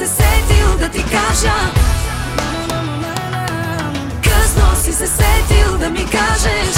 се сетил да ти кажа, късно си се сетил да ми кажеш.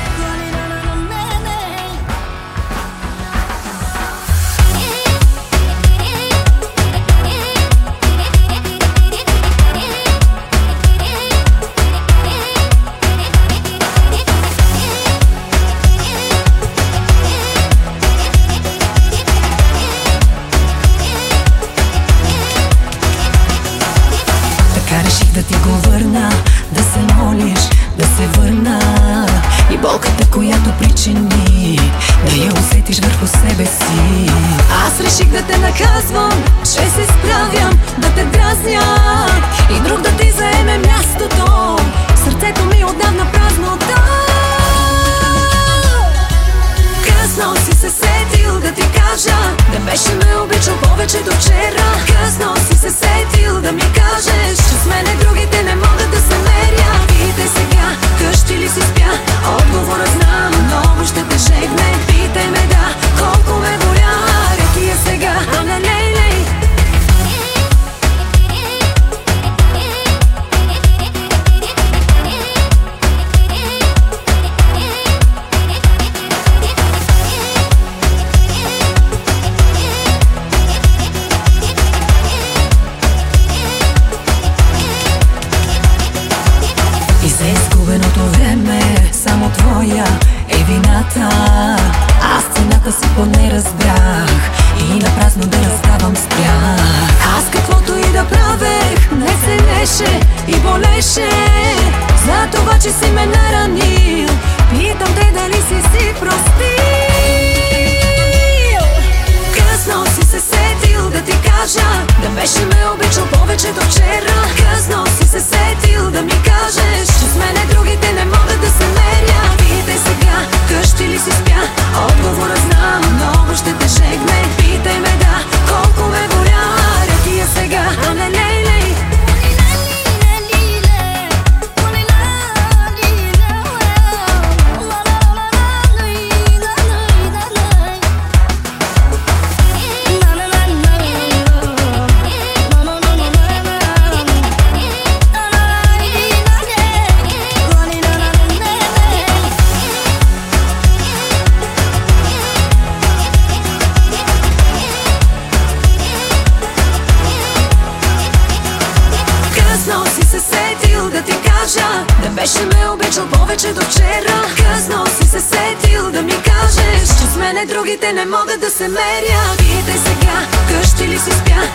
Реших да ти го върна, да се молиш, да се върна. И болката, която причини, да я усетиш върху себе си. Аз реших да те наказвам, че се справям, да те дразня и друг да ти заеме мястото. Сърцето ми отдавна празнота. Късно си се сетил да ти кажа, да беше ме обичал повече до вчера. Късно си се сетил да ми кажеш, че с мене другите не могат да се мерят. Питай сега, къщи ли си спя? Отговора знам, много ще те жегне. Питай ме да, колко ме боля. Реки е сега, а не лей-лей. И за изгубеното време само твоя е вината. Аз цената си поне разбрах и напразно да разставам с тях. Аз каквото и да правех не се леше и болеше за това, че си ме наранил. Питам те дали си простил. Късно си се сетил да ти кажа, да беше ме обичал повече до вчера. Късно си се сетил да ми кажеш, че с мене другите не могат да се мерят. Питай сега, къщи ли си спя? Отговора знам, много ще те жегне. Питай ме да, колко ме боля. Реки е сега, а не лей-лей. Късно си се сетил да ти кажа, да беше ме обичал повече до вчера. Късно си се сетил да ми кажеш, че с мене другите не могат да се мерят. Питай сега, къщи ли си спя?